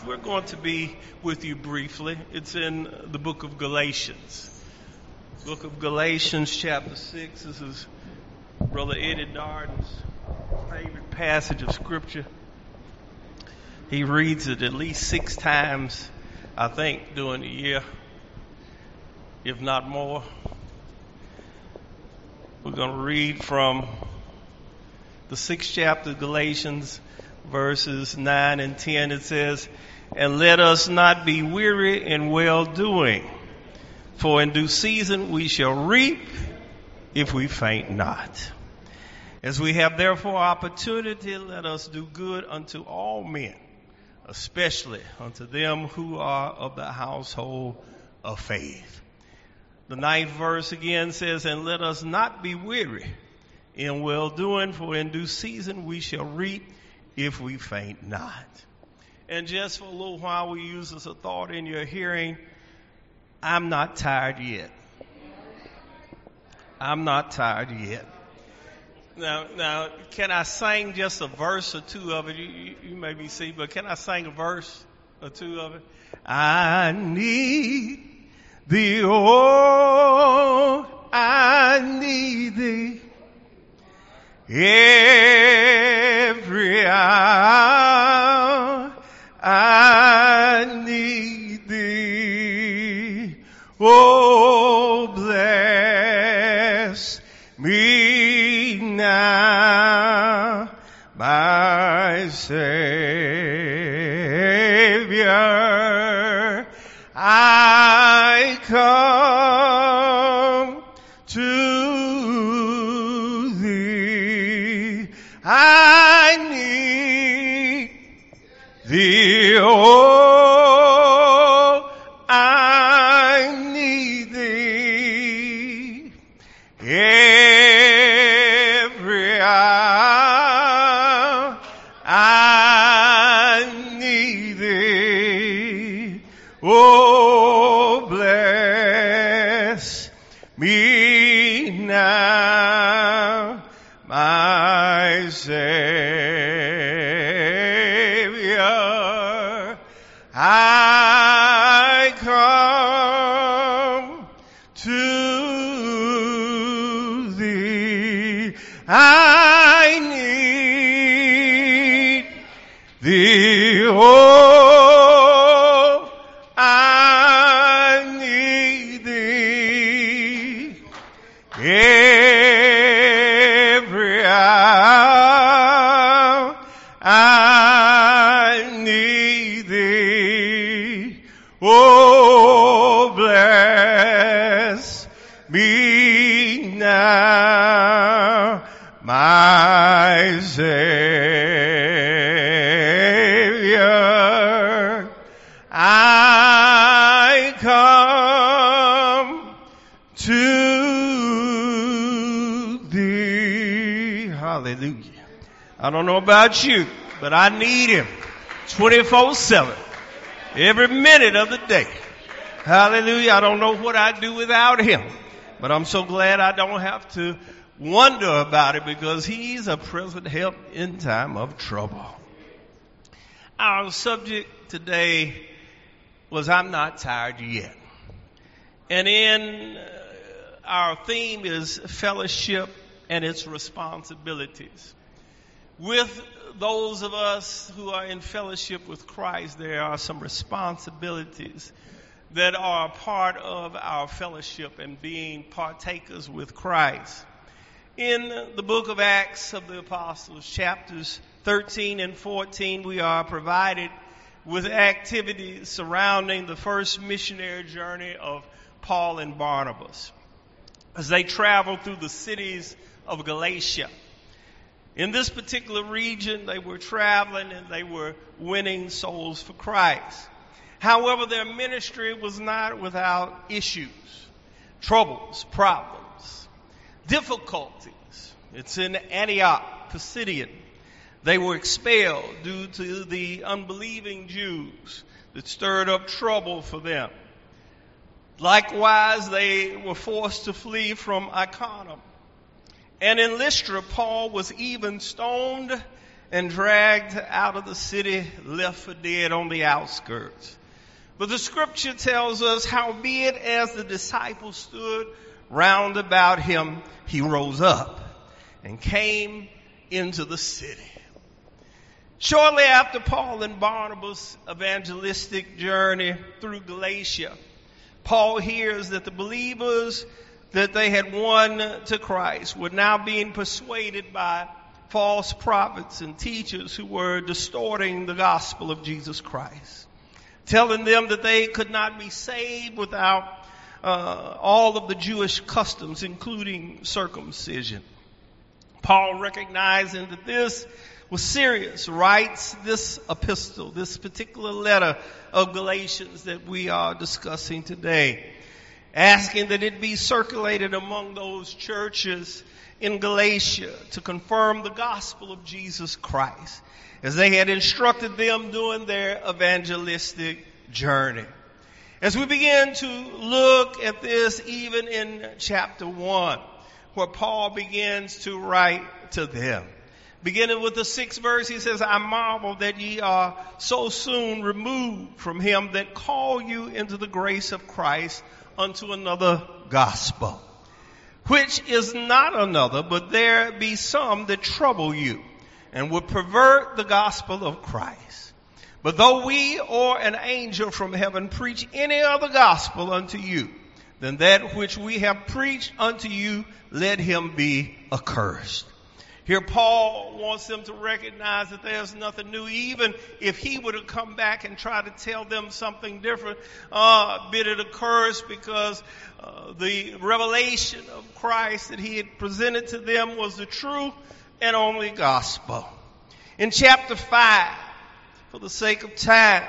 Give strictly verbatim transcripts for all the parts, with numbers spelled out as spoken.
We're going to be with you briefly. It's in the book of Galatians. Book of Galatians, chapter six. This is Brother Eddie Darden's favorite passage of Scripture. He reads it at least six times, I think, during the year, if not more. We're going to read from the sixth chapter of Galatians, verses nine and ten. It says, "And let us not be weary in well-doing, for in due season we shall reap if we faint not. As we have therefore opportunity, let us do good unto all men, especially unto them who are of the household of faith." The ninth verse again says, "And let us not be weary in well-doing, for in due season we shall reap if we faint not." And just for a little while, we use as a thought in your hearing, I'm not tired yet. I'm not tired yet. Now, now, can I sing just a verse or two of it? You, you, you may be see, but can I sing a verse or two of it? I need thee, oh, I need thee every hour. I need thee, oh, bless me now, my Savior. I come to thee. I need thee, oh, I need thee every hour. I need thee, oh, bless me now, my Savior. I come to thee. I need thee, oh, I need thee every hour. I need thee, oh, bless me now, my Savior. I come to thee. Hallelujah. I don't know about you, but I need him twenty-four seven, every minute of the day. Hallelujah. I don't know what I'd do without him, but I'm so glad I don't have to wonder about it because he's a present help in time of trouble. Our subject today was I'm not tired yet. And in uh, our theme is fellowship and its responsibilities. With those of us who are in fellowship with Christ, there are some responsibilities that are a part of our fellowship and being partakers with Christ. In the book of Acts of the Apostles, chapters thirteen and fourteen, we are provided with activities surrounding the first missionary journey of Paul and Barnabas as they traveled through the cities of Galatia. In this particular region, they were traveling and they were winning souls for Christ. However, their ministry was not without issues, troubles, problems, difficulties. It's in Antioch, Pisidian. They were expelled due to the unbelieving Jews that stirred up trouble for them. Likewise, they were forced to flee from Iconium. And in Lystra, Paul was even stoned and dragged out of the city, left for dead on the outskirts. But the scripture tells us, howbeit as the disciples stood round about him, he rose up and came into the city. Shortly after Paul and Barnabas' evangelistic journey through Galatia, Paul hears that the believers that they had won to Christ were now being persuaded by false prophets and teachers who were distorting the gospel of Jesus Christ, telling them that they could not be saved without uh, all of the Jewish customs, including circumcision. Paul, recognizing that this was serious, writes this epistle, this particular letter of Galatians that we are discussing today, asking that it be circulated among those churches in Galatia to confirm the gospel of Jesus Christ, as they had instructed them during their evangelistic journey. As we begin to look at this, even in chapter one, where Paul begins to write to them, beginning with the sixth verse, he says, I marvel that ye are so soon removed from him that call you into the grace of Christ unto another gospel, which is not another, but there be some that trouble you and would pervert the gospel of Christ. But though we or an angel from heaven preach any other gospel unto you than that which we have preached unto you, let him be accursed. Here Paul wants them to recognize that there's nothing new. Even if he would have come back and tried to tell them something different, uh, bid it accursed, because uh, the revelation of Christ that he had presented to them was the true and only gospel. In chapter five, for the sake of time,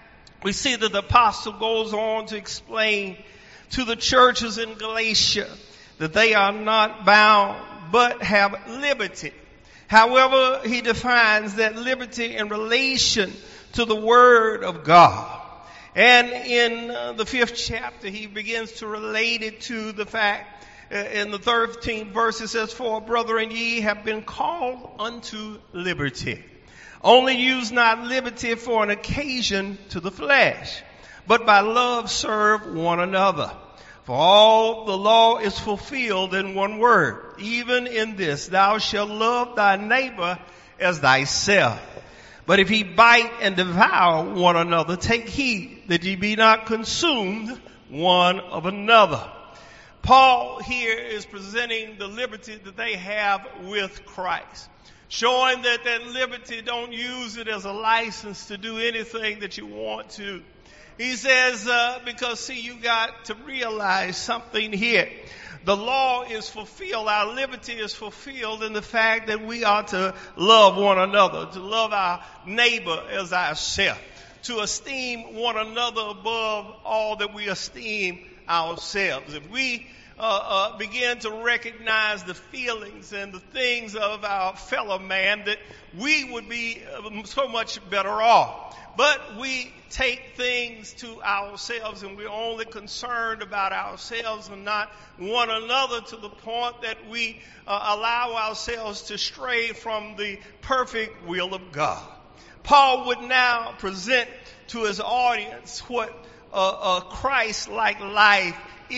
we see that the apostle goes on to explain to the churches in Galatia that they are not bound but have liberty. However, he defines that liberty in relation to the Word of God. And in uh, the fifth chapter, he begins to relate it to the fact, uh, in the thirteenth verse, it says, For brethren, ye have been called unto liberty. Only use not liberty for an occasion to the flesh, but by love serve one another. For all the law is fulfilled in one word, even in this, thou shalt love thy neighbor as thyself. But if he bite and devour one another, take heed that ye be not consumed one of another. Paul here is presenting the liberty that they have with Christ, showing that that liberty, don't use it as a license to do anything that you want to. He says, uh, because see, you got to realize something here. The law is fulfilled. Our liberty is fulfilled in the fact that we are to love one another, to love our neighbor as ourselves, to esteem one another above all that we esteem ourselves. If we uh, uh, begin to recognize the feelings and the things of our fellow man, that we would be so much better off. But we take things to ourselves, and we're only concerned about ourselves and not one another, to the point that we uh, allow ourselves to stray from the perfect will of God. Paul would now present to his audience what a, a Christ-like life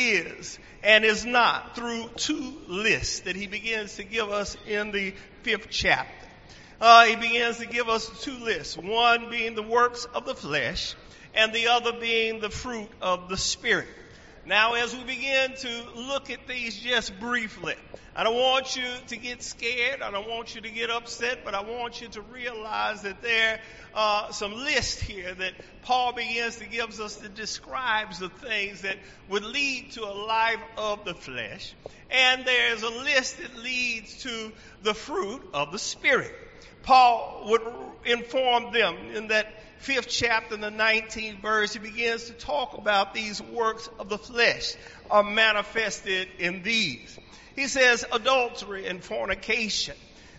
is and is not, through two lists that he begins to give us in the fifth chapter. Uh, he begins to give us two lists, one being the works of the flesh and the other being the fruit of the Spirit. Now, as we begin to look at these just briefly, I don't want you to get scared. I don't want you to get upset, but I want you to realize that there are some lists here that Paul begins to give us that describes the things that would lead to a life of the flesh. And there's a list that leads to the fruit of the Spirit. Paul would inform them in that fifth chapter, in the nineteenth verse, he begins to talk about these works of the flesh are manifested in these. He says adultery and fornication.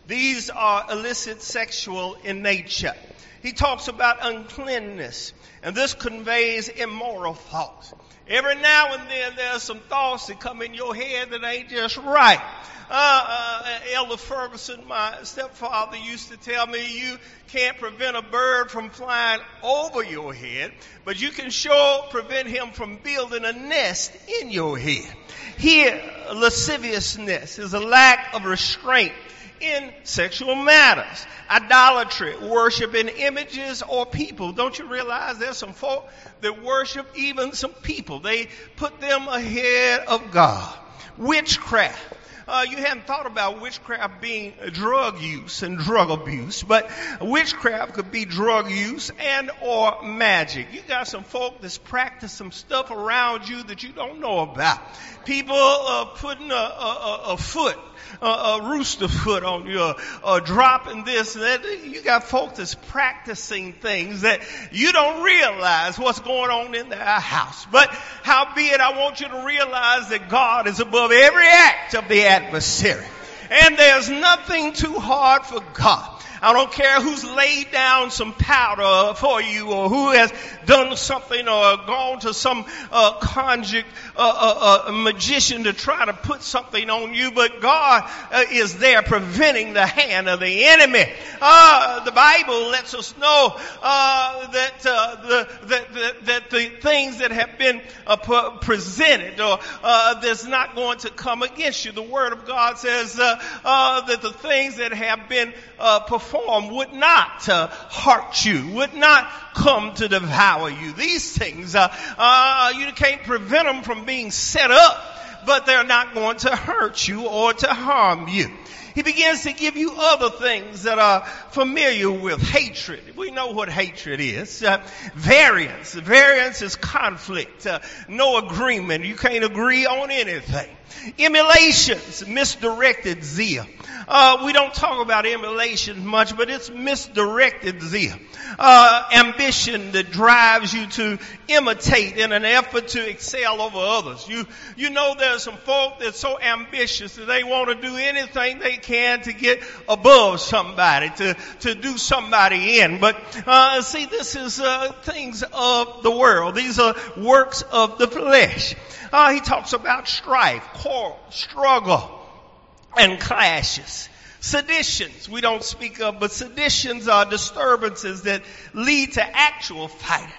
These are illicit sexual in nature. He talks about uncleanness, and this conveys immoral thoughts. Every now and then there's some thoughts that come in your head that ain't just right. Uh, uh, Elder Ferguson, my stepfather, used to tell me you can't prevent a bird from flying over your head, but you can sure prevent him from building a nest in your head. Here, lasciviousness is a lack of restraint in sexual matters. Idolatry, worshiping images or people. Don't you realize there's some folk that worship even some people? They put them ahead of God. Witchcraft. Uh, you hadn't thought about witchcraft being drug use and drug abuse, but witchcraft could be drug use and or magic. You got some folk that's practice some stuff around you that you don't know about. People uh, putting a, a, a foot, a, a rooster foot on you, or, or dropping this and that. You got folk that's practicing things that you don't realize what's going on in their house. But howbeit, I want you to realize that God is above every act of the adversary. And there's nothing too hard for God. I don't care who's laid down some powder for you, or who has done something, or gone to some uh, conjure uh, uh, uh, magician to try to put something on you, but God uh, is there preventing the hand of the enemy. Uh, the Bible lets us know uh, that, uh, the, that, that that the things that have been uh, p- presented or uh, that's not going to come against you. The Word of God says uh, uh, that the things that have been uh, performed would not uh, hurt you, would not come to devour you. These things, uh, uh, you can't prevent them from being set up, but they're not going to hurt you or to harm you. He begins to give you other things that are familiar with. Hatred. We know what hatred is. Uh, variance. Variance is conflict. Uh, no agreement. You can't agree on anything. Emulations. Misdirected zeal. Uh, we don't talk about emulation much, but it's misdirected zeal. Uh, ambition that drives you to imitate in an effort to excel over others. You, you know there's some folk that's so ambitious that they want to do anything they can to get above somebody, to, to do somebody in. But, uh, see, this is, uh, things of the world. These are works of the flesh. Uh, he talks about strife, quarrel, struggle, and clashes. Seditions, we don't speak of, but seditions are disturbances that lead to actual fighting.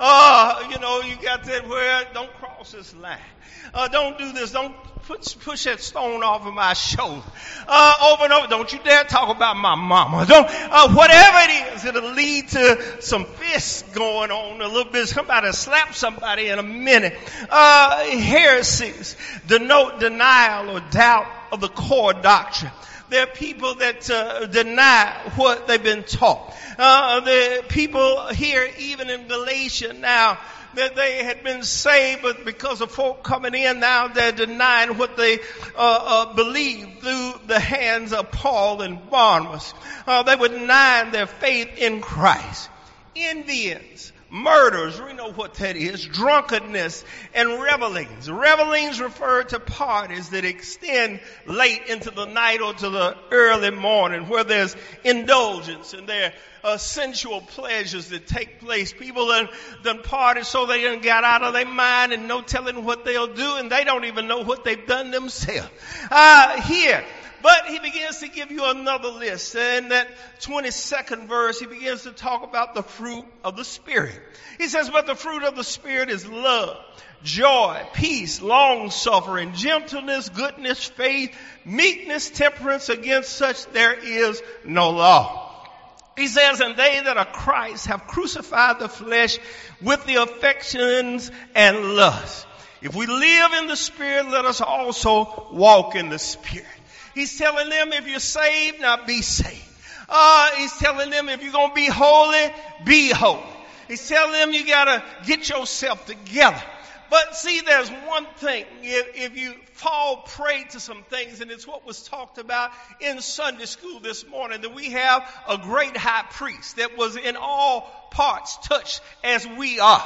Uh, you know, you got that where, don't cross this line. Uh, don't do this. Don't push, push that stone off of my shoulder. Uh, over and over. Don't you dare talk about my mama. Don't, uh, whatever it is, it'll lead to some fists going on a little bit. Somebody slap somebody in a minute. Uh, heresies denote denial or doubt of the core doctrine. There are people that uh, deny what they've been taught. Uh, the people here, even in Galatia now, that they had been saved, but because of folk coming in now, they're denying what they uh, uh, believed through the hands of Paul and Barnabas. Uh, they were denying their faith in Christ. Envyings, murders, we know what that is, drunkenness, and revelings. Revelings refer to parties that extend late into the night or to the early morning, where there's indulgence and there are sensual pleasures that take place. People done, done party so they done got out of their mind and no telling what they'll do, and they don't even know what they've done themselves. Uh, here, But he begins to give you another list. In that twenty-second verse, he begins to talk about the fruit of the Spirit. He says, but the fruit of the Spirit is love, joy, peace, long-suffering, gentleness, goodness, faith, meekness, temperance. Against such there is no law. He says, and they that are Christ have crucified the flesh with the affections and lusts. If we live in the Spirit, let us also walk in the Spirit. He's telling them, if you're saved, now be saved. Uh, he's telling them, if you're going to be holy, be holy. He's telling them, you got to get yourself together. But see, there's one thing. If, if you fall prey to some things, and it's what was talked about in Sunday school this morning, that we have a great high priest that was in all parts touched as we are.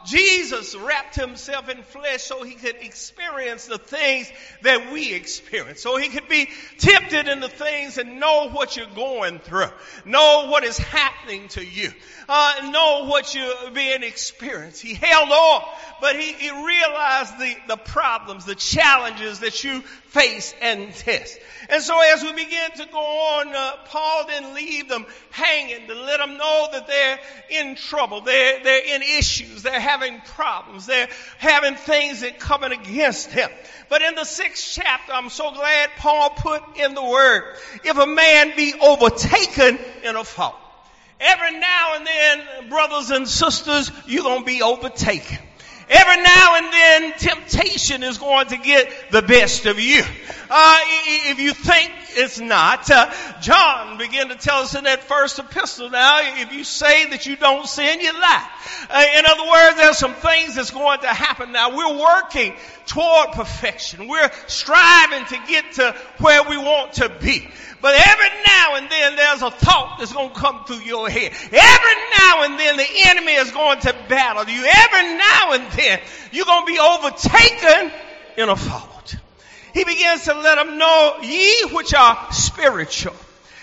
Jesus wrapped himself in flesh so he could experience the things that we experience. So he could be tempted in the things and know what you're going through. Know what is happening to you. Uh, know what you're being experienced. He held on, but he, he realized the, the problems, the challenges that you face and test. And so as we begin to go on, uh, Paul didn't leave them hanging to let them know that they're in trouble. They're, they're in issues. They're having problems. They're having things that coming against them. But in the sixth chapter, I'm so glad Paul put in the word, if a man be overtaken in a fault. Every now and then, brothers and sisters, you're going to be overtaken. Every now and then, temptation is going to get the best of you. Uh, if you think it's not, uh, John began to tell us in that first epistle now, if you say that you don't sin, you lie. Uh, in other words, there's some things that's going to happen now. We're working toward perfection. We're striving to get to where we want to be. But every now and then there's a thought that's going to come through your head. Every now and then the enemy is going to battle you. Every now and then you're going to be overtaken in a fault. He begins to let them know, ye which are spiritual,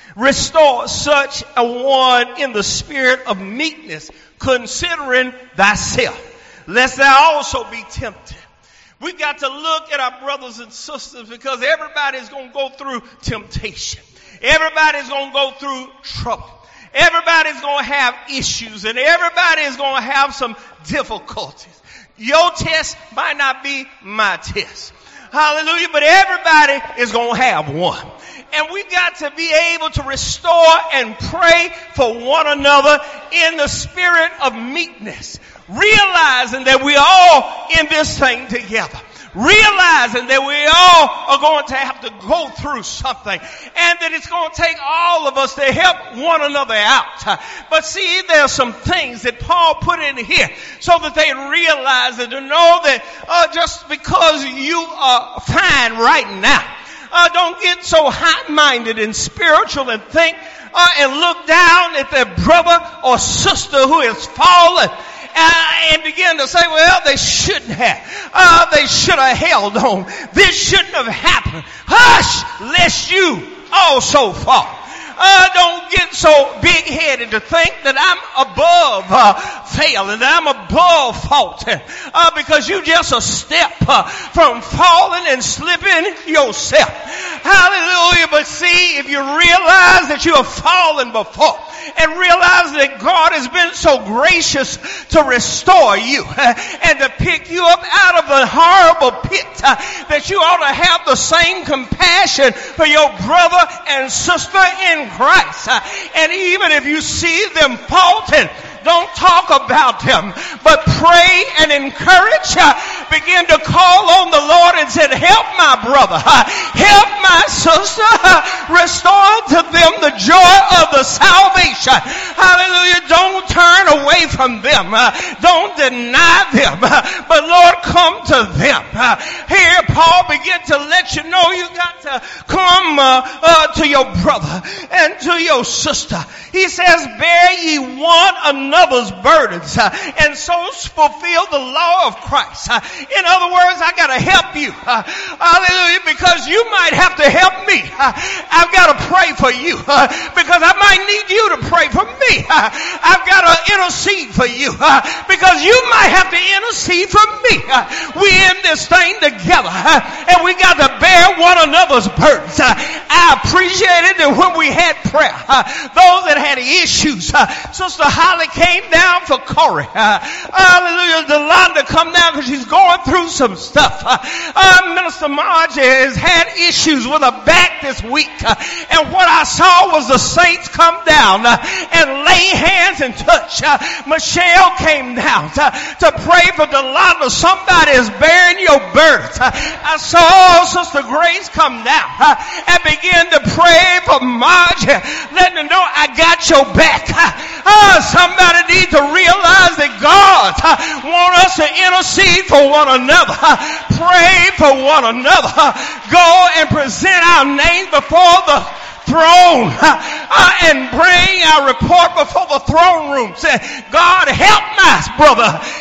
restore such a one in the spirit of meekness, considering thyself, lest thou also be tempted. We've got to look at our brothers and sisters because everybody's going to go through temptation. Everybody's going to go through trouble. Everybody's going to have issues and everybody's going to have some difficulties. Your test might not be my test. Hallelujah. But everybody is going to have one. And we've got to be able to restore and pray for one another in the spirit of meekness. Realizing that we're all in this thing together. Realizing that we all are going to have to go through something. And that it's going to take all of us to help one another out. But see, there are some things that Paul put in here so that they realize and to know that uh, just because you are fine right now, uh, don't get so high-minded and spiritual and think uh, and look down at their brother or sister who has fallen. Uh, and begin to say, well, they shouldn't have. Uh, they should have held on. This shouldn't have happened. Hush, lest you also fall. Uh, don't get so big-headed to think that I'm above uh, failing, that I'm above faulting, uh, because you just a step uh, from falling and slipping yourself. Hallelujah. But see, if you realize that you have fallen before and realize that God has been so gracious to restore you uh, and to pick you up out of the horrible pit, uh, that you ought to have the same compassion for your brother and sister in Christ. Uh, and even if you see them faulting, don't talk about them, but pray and encourage. Uh, begin to call on the Lord and say, help my brother, uh, help my sister, uh, restore to them the joy of the salvation. Hallelujah. Don't turn away from them. Uh, don't deny them. Uh, but Lord, come to them. Uh, here, Paul began to let you know you got to come uh, uh, to your brother and to your sister. He says, bear ye one another's burdens uh, and so fulfill the law of Christ. Uh, in other words, I got to help you. Uh, hallelujah. Because you might have to help me. Uh, I've got to pray for you uh, because I might need you to pray for me. Uh, I've got to intercede for you uh, because you might have to intercede for me. Uh, we're in this thing together uh, and we got to bear one another's burdens. Uh, I appreciated that when we had prayer, uh, those that had issues, uh, Sister Holly came down for Corey. Uh, hallelujah. Delonda come down because she's going through some stuff. Uh, uh, Minister Margie has had issues with her back this week. Uh, and what I saw was the saints come down uh, and lay hands and touch. Uh, Michelle came down to, to pray for Delonda. Somebody is bearing your burdens. Uh, I saw Sister Grace come down uh, and begin to pray for Margie, letting her know I got your back. Uh, somebody needs to realize that God uh, wants us to intercede for one another, uh, pray for one another, uh, go and present our names before the throne uh, uh, and bring our report before the throne room. Say, God, help my brother,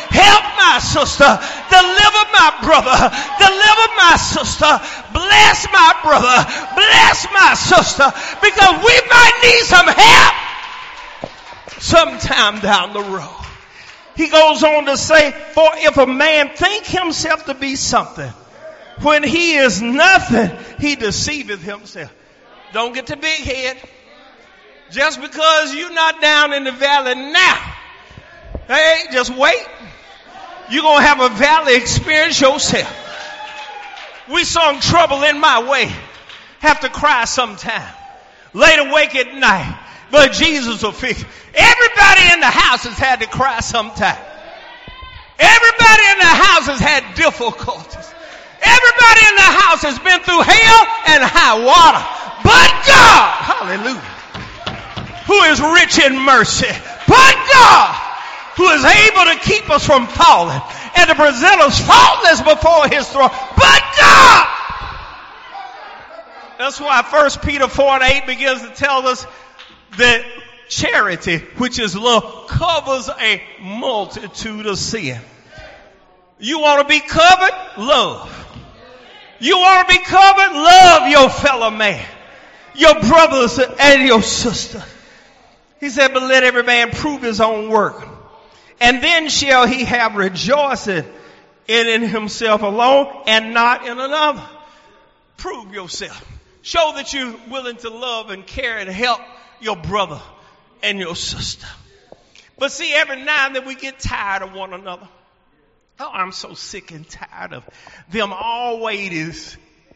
Help my sister. Deliver my brother. Deliver my sister. Bless my brother. Bless my sister. Because we might need some help sometime down the road. He goes on to say, for if a man think himself to be something, when he is nothing, he deceiveth himself. Don't get the big head. Just because you're not down in the valley now, hey, just wait. You're going to have a valley experience yourself. We sung Trouble in My Way. Have to cry sometime. Laid awake at night. But Jesus will fix it. Everybody in the house has had to cry sometime. Everybody in the house has had difficulties. Everybody in the house has been through hell and high water. But God, hallelujah, who is rich in mercy. But God, who is able to keep us from falling and to present us faultless before his throne. But God. That's why First Peter four and eight begins to tell us that charity, which is love, covers a multitude of sin. You want to be covered? Love. You want to be covered? Love your fellow man, your brothers and your sisters. He said, but let every man prove his own work. And then shall he have rejoicing in, in himself alone and not in another. Prove yourself. Show that you're willing to love and care and help your brother and your sister. But see, every now and then we get tired of one another. Oh, I'm so sick and tired of them always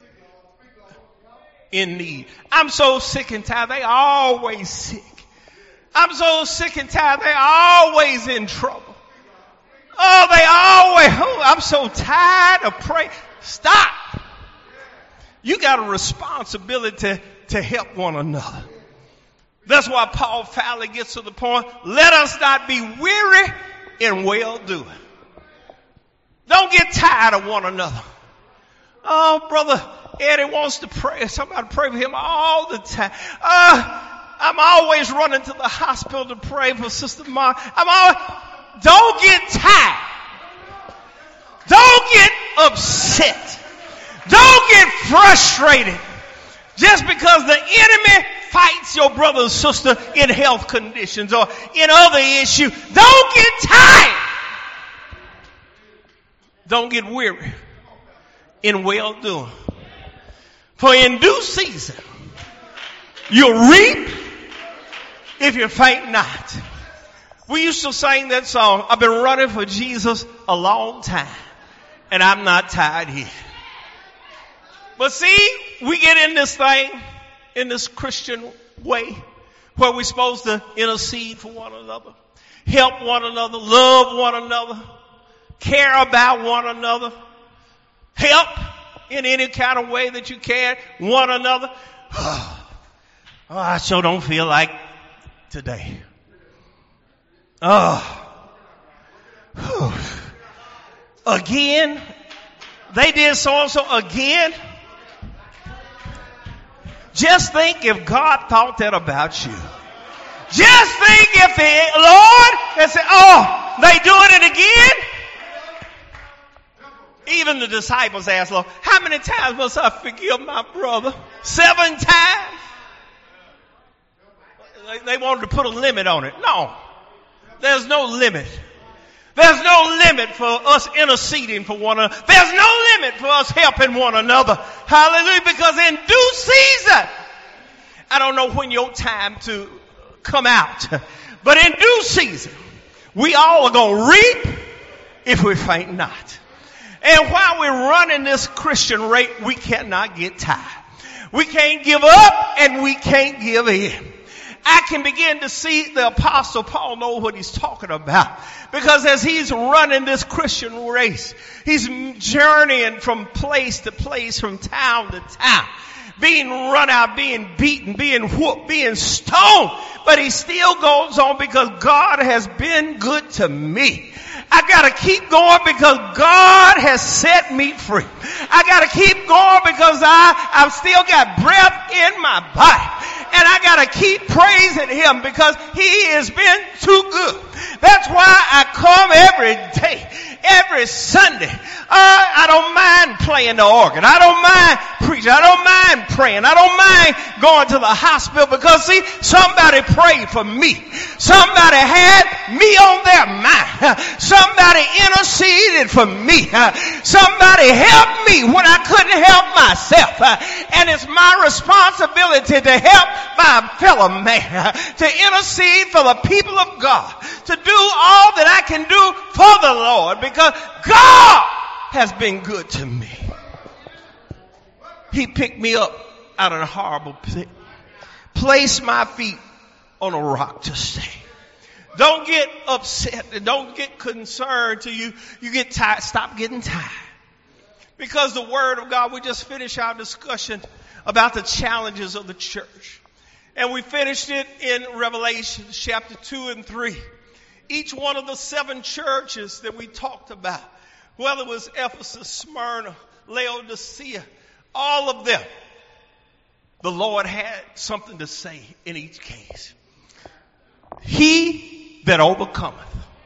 in need. I'm so sick and tired. They always sick. I'm so sick and tired. They always in trouble. Oh, they always, oh, I'm so tired of praying. Stop. You got a responsibility to, to help one another. That's why Paul finally gets to the point, let us not be weary in well-doing. Don't get tired of one another. Oh, Brother Eddie wants to pray. Somebody pray for him all the time. Uh, I'm always running to the hospital to pray for Sister Ma. I'm always, don't get tired. Don't get upset. Don't get frustrated. Just because the enemy fights your brother and sister in health conditions or in other issues. Don't get tired. Don't get weary in well-doing. For in due season, you'll reap if you faint not. We used to sing that song, I've been running for Jesus a long time, and I'm not tired yet. But see, we get in this thing, in this Christian way, where we're supposed to intercede for one another, help one another, love one another, care about one another, help in any kind of way that you can one another. Oh, I sure don't feel like today. Oh, again, they did so and so again. Just think if God thought that about you. Just think if the Lord had said, oh, they doing it again? Even the disciples asked, Lord, how many times must I forgive my brother? Seven times? They wanted to put a limit on it. No. There's no limit. There's no limit for us interceding for one another. There's no limit for us helping one another. Hallelujah. Because in due season, I don't know when your time to come out, but in due season, we all are going to reap if we faint not. And while we're running this Christian race, we cannot get tired. We can't give up and we can't give in. I can begin to see the Apostle Paul know what he's talking about. Because as he's running this Christian race, he's journeying from place to place, from town to town, being run out, being beaten, being whooped, being stoned. But he still goes on because God has been good to me. I gotta keep going because God has set me free. I gotta keep going because I, I've still got breath in my body. And I gotta keep praising him because he has been too good. That's why I come every day. Saturday, Sunday. Uh, I don't mind playing the organ. I don't mind preaching. I don't mind praying. I don't mind going to the hospital because, see, somebody prayed for me. Somebody had me on their mind. Somebody interceded for me. Somebody helped me when I couldn't help myself. And it's my responsibility to help my fellow man, to intercede for the people of God, to do all that I can do for the Lord, because God has been good to me. He picked me up out of a horrible pit, placed my feet on a rock to stay. Don't get upset and don't get concerned till you, you get tired. Stop getting tired. Because the Word of God, we just finished our discussion about the challenges of the church. And we finished it in Revelation chapter two and three. Each one of the seven churches that we talked about, whether it was Ephesus, Smyrna, Laodicea, all of them, the Lord had something to say in each case. He that overcometh.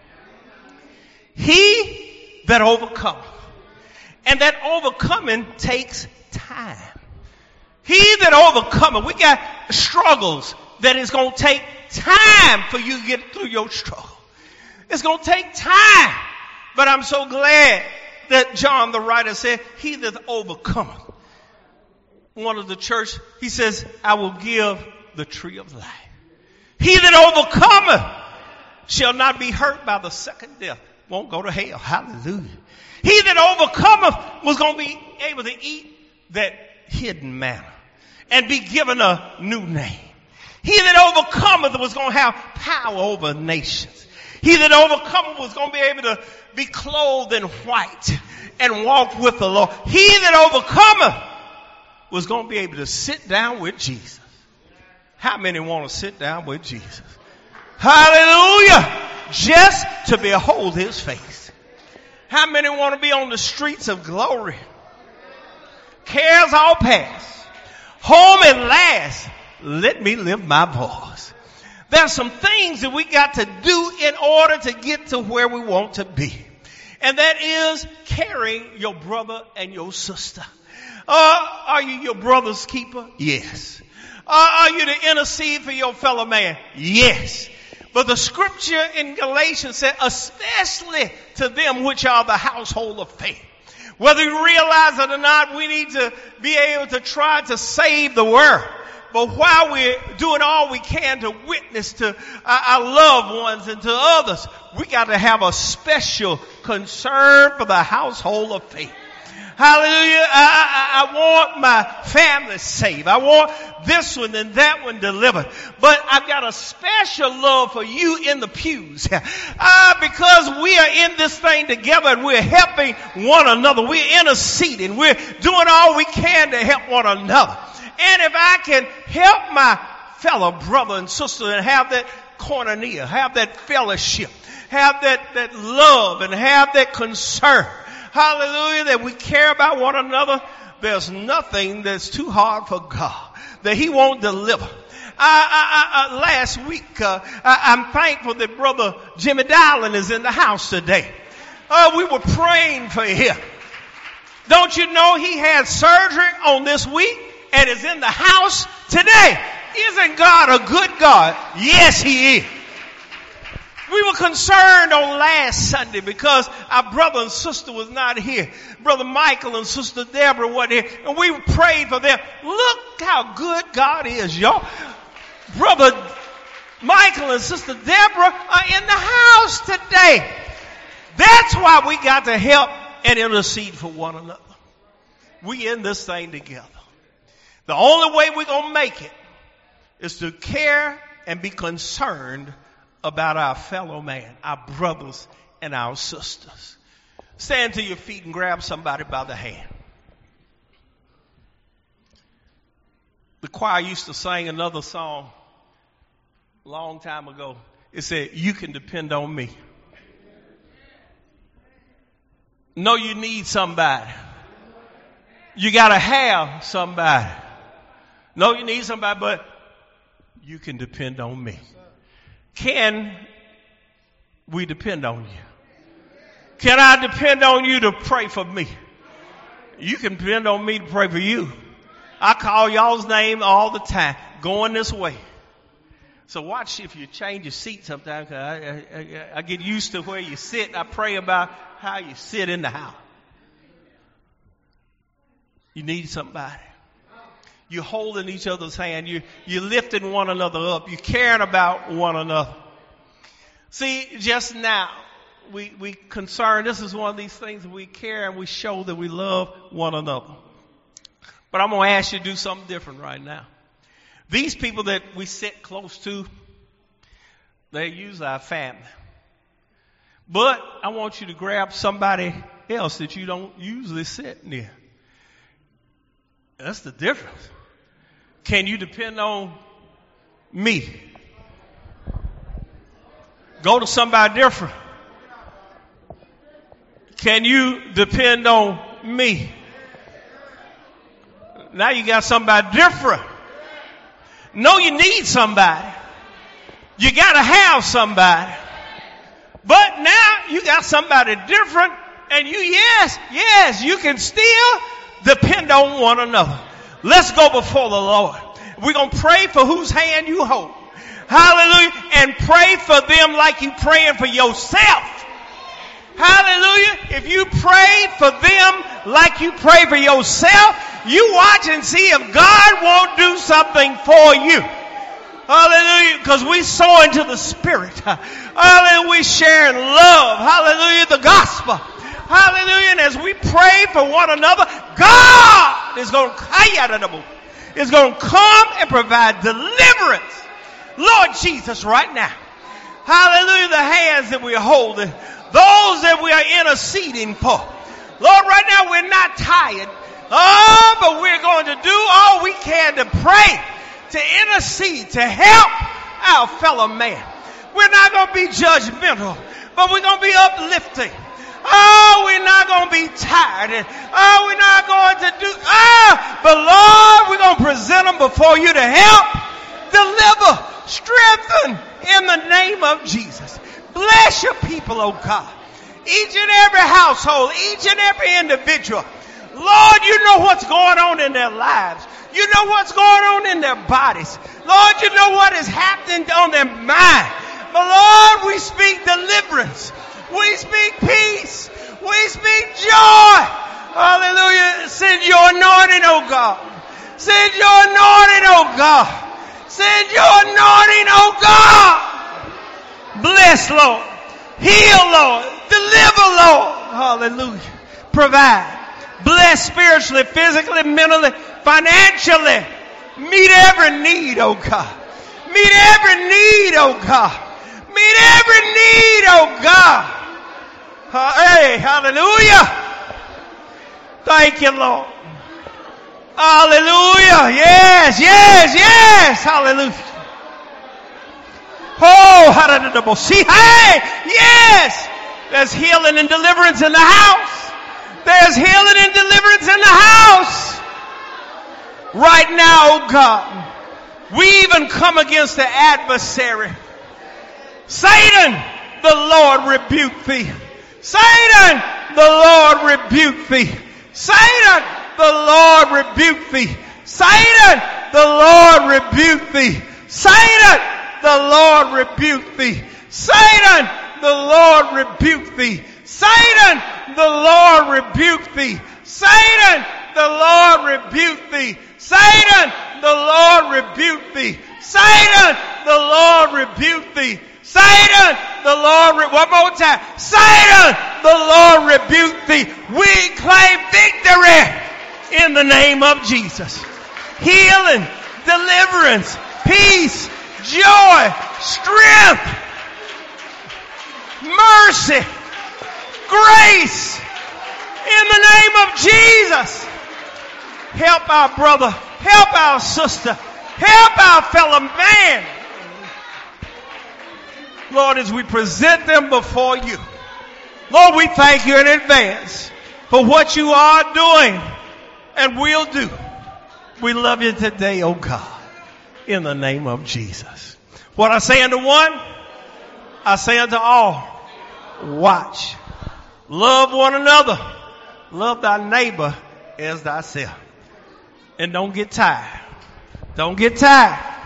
He that overcometh. And that overcoming takes time. He that overcometh. We got struggles that is going to take time for you to get through your struggle. It's going to take time. But I'm so glad that John the writer said, he that overcometh. One of the church, he says, I will give the tree of life. He that overcometh shall not be hurt by the second death. Won't go to hell. Hallelujah. He that overcometh was going to be able to eat that hidden manna and be given a new name. He that overcometh was going to have power over nations. He that overcometh was going to be able to be clothed in white and walk with the Lord. He that overcometh was going to be able to sit down with Jesus. How many want to sit down with Jesus? Hallelujah. Just to behold his face. How many want to be on the streets of glory? Cares all past. Home at last. Let me live my voice. There's some things that we got to do in order to get to where we want to be. And that is carrying your brother and your sister. Uh, are you your brother's keeper? Yes. Uh, are you to intercede for your fellow man? Yes. But the scripture in Galatians said, especially to them which are the household of faith. Whether you realize it or not, we need to be able to try to save the world. But while we're doing all we can to witness to our, our loved ones and to others, we got to have a special concern for the household of faith. Hallelujah. I, I, I want my family saved. I want this one and that one delivered. But I've got a special love for you in the pews. Uh, because we are in this thing together and we're helping one another. We're interceding. We're doing all we can to help one another. And if I can help my fellow brother and sister and have that koinonia, have that fellowship, have that, that love and have that concern, hallelujah, that we care about one another, there's nothing that's too hard for God that he won't deliver. I, I, I, last week, uh, I, I'm thankful that Brother Jimmy Dowling is in the house today. Uh, we were praying for him. Don't you know he had surgery on this week and is in the house today? Isn't God a good God? Yes, he is. We were concerned on last Sunday because our brother and sister was not here. Brother Michael and Sister Deborah weren't here. And we prayed for them. Look how good God is, y'all. Brother Michael and Sister Deborah are in the house today. That's why we got to help and intercede for one another. We in this thing together. The only way we're going to make it is to care and be concerned about our fellow man, our brothers and our sisters. Stand to your feet and grab somebody by the hand. The choir used to sing another song a long time ago. It said, you can depend on me. Know you need somebody. You got to have somebody. Know you need somebody, but you can depend on me. Can we depend on you? Can I depend on you to pray for me? You can depend on me to pray for you. I call y'all's name all the time, going this way. So watch if you change your seat sometimes, because I, I, I, I get used to where you sit. I pray about how you sit in the house. You need somebody. You're holding each other's hand. You, you're lifting one another up. You're caring about one another. See, just now, we, we concern, this is one of these things that we care and we show that we love one another. But I'm going to ask you to do something different right now. These people that we sit close to, they're usually our family. But I want you to grab somebody else that you don't usually sit near. That's the difference. Can you depend on me? Go to somebody different. Can you depend on me? Now you got somebody different. No, you need somebody. You got to have somebody. But now you got somebody different, and you, yes, yes, you can still depend on one another. Let's go before the Lord. We're going to pray for whose hand you hold. Hallelujah. And pray for them like you praying for yourself. Hallelujah. If you pray for them like you pray for yourself, you watch and see if God won't do something for you. Hallelujah. Because we sow into the Spirit. Hallelujah. We share in love. Hallelujah. The gospel. Hallelujah. And as we pray for one another, God is going to, is going to come and provide deliverance. Lord Jesus, right now. Hallelujah. The hands that we're holding. Those that we are interceding for. Lord, right now we're not tired. Oh, but we're going to do all we can to pray, to intercede, to help our fellow man. We're not going to be judgmental, but we're going to be uplifting. Oh, we're not going to be tired. Oh, we're not going to do, ah, but Lord, we're going to present them before you to help, deliver, strengthen in the name of Jesus. Bless your people, oh God. Each and every household, each and every individual. Lord, you know what's going on in their lives. You know what's going on in their bodies. Lord, you know what is happening on their mind. But Lord, we speak deliverance. We speak peace. We speak joy. Hallelujah. Send your anointing, oh God. Send your anointing, oh God. Send your anointing, oh God. Bless, Lord. Heal, Lord. Deliver, Lord. Hallelujah. Provide. Bless spiritually, physically, mentally, financially. Meet every need, oh God. Meet every need, oh God. Meet every need, oh God. Uh, hey, hallelujah. Thank you, Lord. Hallelujah. Yes, yes, yes. Hallelujah. Oh, hallelujah. See, hey, yes. There's healing and deliverance in the house. There's healing and deliverance in the house. Right now, oh God, we even come against the adversary. Satan, the Lord rebuke thee. Satan, the Lord rebuke thee. Satan, the Lord rebuke thee. Satan, the Lord rebuke thee. Satan, the Lord rebuke thee. Satan, the Lord rebuke thee. Satan, the Lord rebuke thee. Satan, the Lord rebuke thee. Satan, the Lord rebuke thee. Satan, the Lord rebuke thee. Satan, the Lord, re- one more time. Satan, the Lord rebuke thee. We claim victory in the name of Jesus. Healing, deliverance, peace, joy, strength, mercy, grace in the name of Jesus. Help our brother, help our sister, help our fellow man. Lord, as we present them before you, Lord, we thank you in advance for what you are doing and will do. We love you today, oh God, in the name of Jesus. What I say unto one, I say unto all, watch Love one another. Love thy neighbor as thyself. And don't get tired. Don't get tired.